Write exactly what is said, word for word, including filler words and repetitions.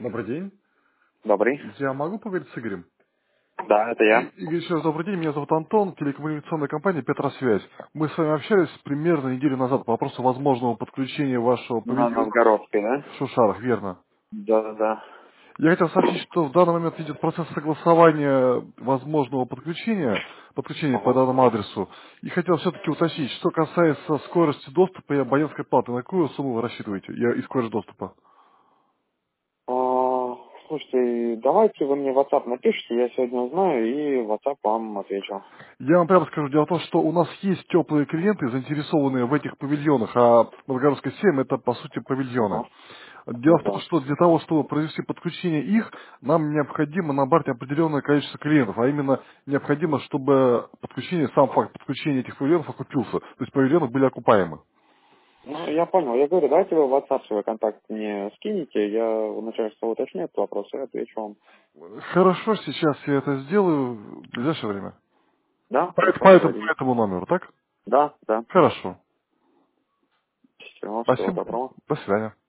Добрый день. Добрый. Я могу поговорить с Игорем? Да, это И- я. Игорь, еще раз добрый день. Меня зовут Антон, телекоммуникационная компания «Петросвязь». Мы с вами общались примерно неделю назад по вопросу возможного подключения вашего На павильона Новгородской, да? в Шушарах, верно? Да, да, да. Я хотел сообщить, что в данный момент идет процесс согласования возможного подключения, подключения по Ага. данному адресу. И хотел все-таки уточнить, что касается скорости доступа и абонентской платы, на какую сумму вы рассчитываете я- и скорость доступа? А, слушайте, давайте вы мне в WhatsApp напишите, я сегодня узнаю и в WhatsApp вам отвечу. Я вам прямо скажу, дело в том, что у нас есть теплые клиенты, заинтересованные в этих павильонах, а Новгородская семь это по сути павильоны. Ага. Дело в том, Да. что для того, чтобы произвести подключение их, нам необходимо набрать определенное количество клиентов, а именно необходимо, чтобы подключение, сам факт подключения этих павильонов окупился, то есть павильоны были окупаемы. Ну, я понял. Я говорю, давайте вы в WhatsApp свой контакт мне скинете, я у начальства уточню этот вопрос и отвечу вам. Хорошо, сейчас я это сделаю в ближайшее время. Да, По, хорошо, по этому, по договорились. этому номеру, так? Да, да. Хорошо. Всего, всего Спасибо. доброго. До свидания.